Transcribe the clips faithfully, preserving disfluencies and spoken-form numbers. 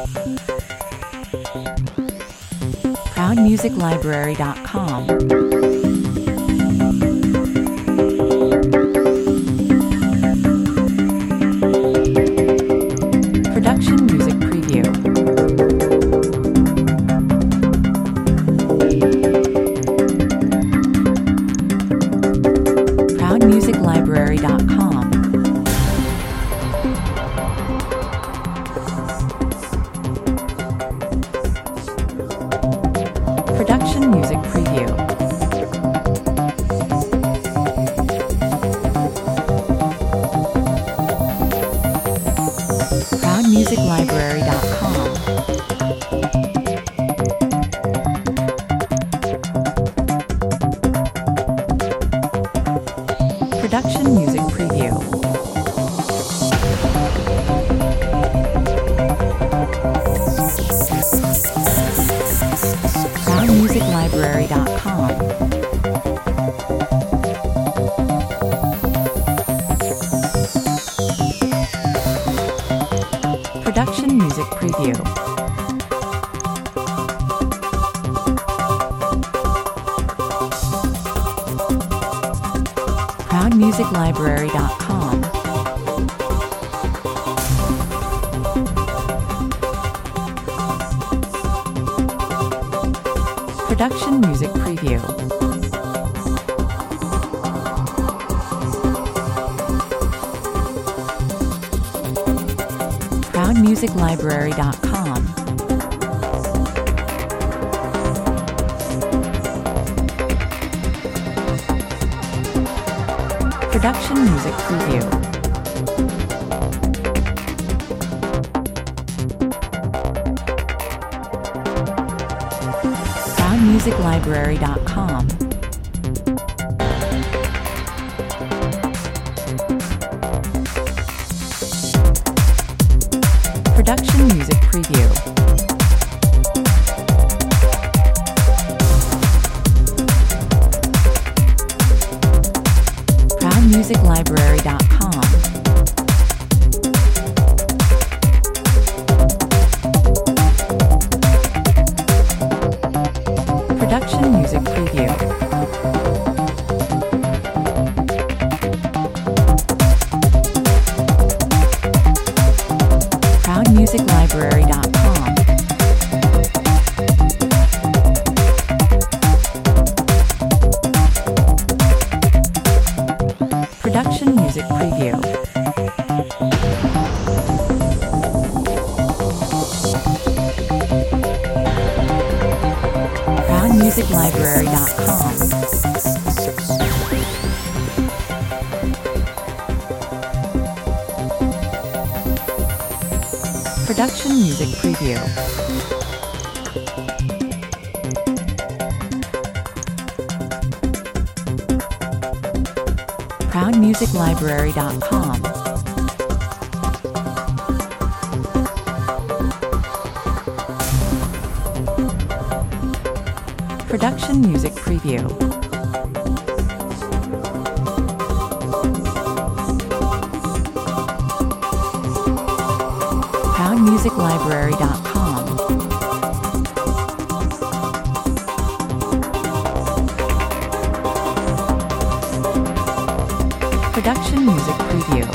proud music library dot com. Production music preview. proud music library dot com. Production music preview. proud music library dot com. Production music preview. proud music library dot com. Production music preview. proud music library dot com. Production music preview. proud music library dot com. Production music preview. proud music library dot com. Production music preview. proud music library dot com. Production music preview. proud music library dot com. Production music preview. proud music library dot com. Production music preview. proud music library dot com. Production music preview. proud music library dot com. Production music preview.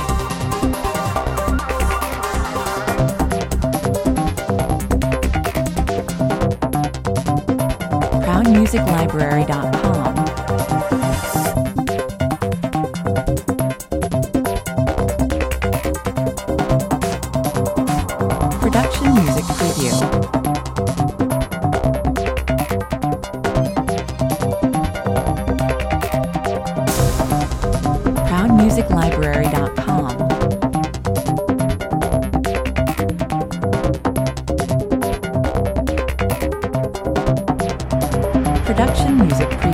proud music library dot com. Production music preview. proud music library dot com. Production music preview.